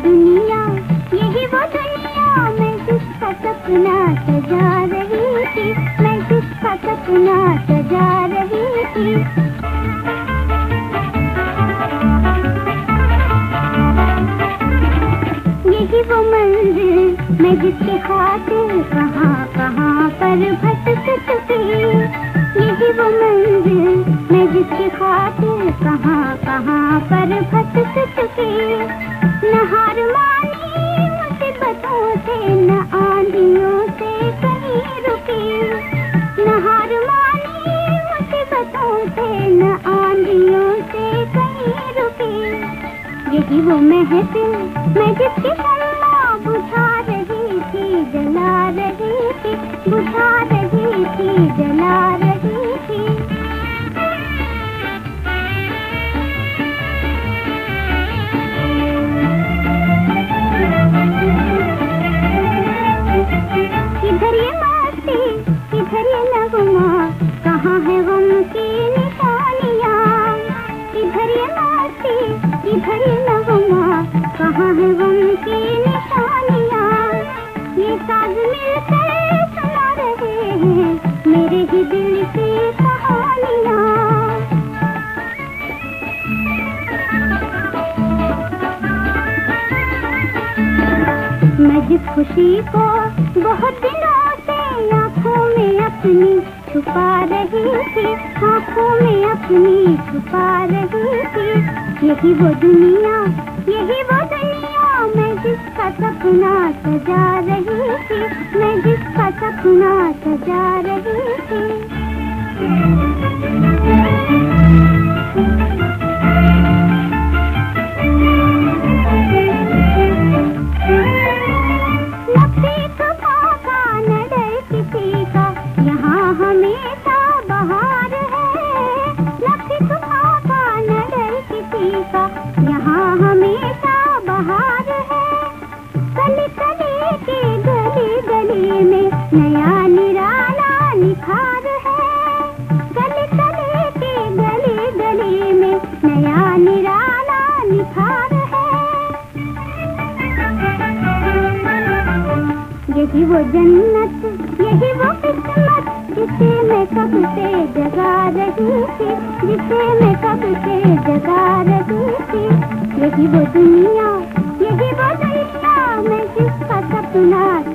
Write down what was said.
दुनिया, यही वो दुनिया मैं जिसका सपना सजा रही थी, मैं जिसका सपना सजा रही थी। यही वो मंजिल मैं जिसके खातिर कहाँ कहाँ पर भटक चुकी, यही वो मंजिल मैं जिसकी खातिर कहाँ कहाँ पर भटक चुकी। न हार मानी मुसीबतों से, न आंधियों से कहीं रुकी, न हार मानी मुसीबतों से, न आंधियों से कहीं रुकी। यही वो महफिल मैं जिसकी शम्मा बुझा रही थी, जला रही थी, बुझा रही थी, जला रही थी। इधर ये मस्ती, इधर ये नगमा, कहाँ है गम की निशानियाँ। इधर ये मस्ती, इधर ये नगमा, कहाँ है गम की निशानियाँ। ये साज मिलकर सुना रहे हैं मेरे ही दिल की कहानियाँ। मैं जिस खुशी को बहुत दिनों से आँखों में अपनी छुपा रही थी, आँखों में अपनी छुपा रही थी। यही वो दुनिया, यही वो दुनिया मैं जिसका सपना सजा रही थी, मैं जिसका सपना सजा रही थी। यहाँ हमेशा बहार है, गली गली के गली गली में नया निराला निखार है, गली गली के गली गली में नया निराला निखार है। यही वो जन्नत, यही वो किस्मत जिसे मैं कब से जगा रही थी, जिसे मैं कब से जगा रही थी। यही वो दुनिया, यही वो दुनिया मैं जिसका सपना